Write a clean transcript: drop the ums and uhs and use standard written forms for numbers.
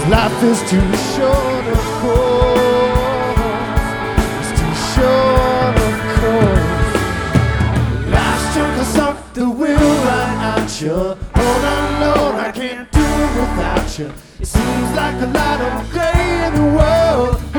Life is too short, of course. It's too short, of course. Life's took us off the wheel right at you. Hold on, Lord, I can't do it without you. It seems like a lot of gray in the world.